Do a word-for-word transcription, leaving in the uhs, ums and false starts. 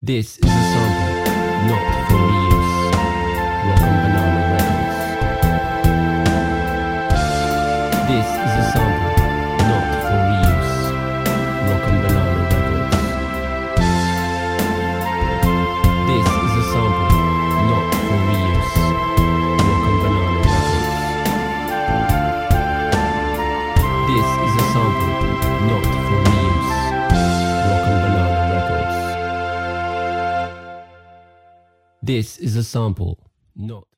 This is a sample, not for reuse. Rock and Banana Records. This is a sample, not for reuse. Rock and Banana Records. This is a sample, not for reuse. Rock and Banana Records. This is a sample, not for reuse. Rock and Banana Records. This is a sample, not